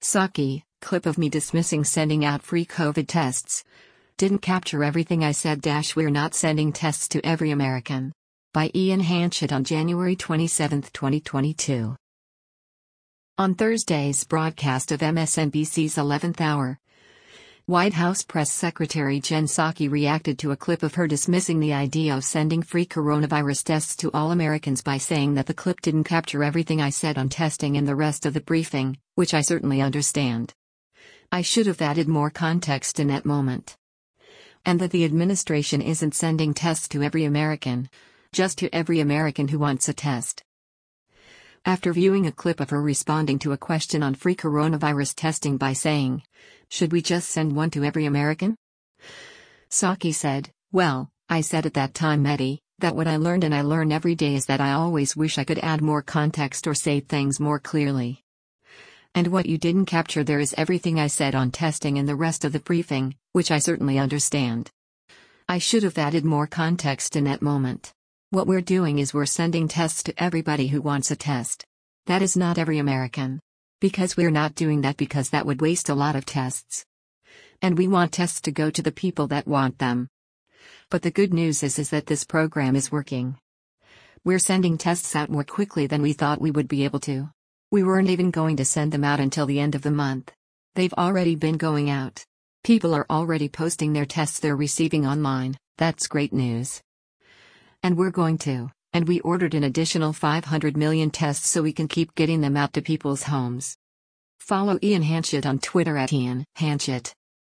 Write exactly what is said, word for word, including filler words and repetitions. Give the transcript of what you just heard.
Psaki, clip of me dismissing sending out free COVID tests. Didn't capture everything I said. Dash We're not sending tests to every American. By Ian Hanchett on January twenty-seventh, twenty twenty-two. On Thursday's broadcast of M S N B C's eleventh hour, White House Press Secretary Jen Psaki reacted to a clip of her dismissing the idea of sending free coronavirus tests to all Americans by saying that the clip didn't capture everything I said on testing in the rest of the briefing, which I certainly understand. I should have added more context in that moment. And that the administration isn't sending tests to every American, just to every American who wants a test. After viewing a clip of her responding to a question on free coronavirus testing by saying, "Should we just send one to every American?" Psaki said, "Well, I said at that time, Mehdi, that what I learned and I learn every day is that I always wish I could add more context or say things more clearly. And what you didn't capture there is everything I said on testing and the rest of the briefing, which I certainly understand. I should have added more context in that moment. What we're doing is we're sending tests to everybody who wants a test. That is not every American. Because we're not doing that because that would waste a lot of tests. And we want tests to go to the people that want them. But the good news is, is that this program is working. We're sending tests out more quickly than we thought we would be able to. We weren't even going to send them out until the end of the month. They've already been going out. People are already posting their tests they're receiving online. That's great news. And we're going to, and we ordered an additional five hundred million tests so we can keep getting them out to people's homes." Follow Ian Hanchett on Twitter at Ian Hanchett.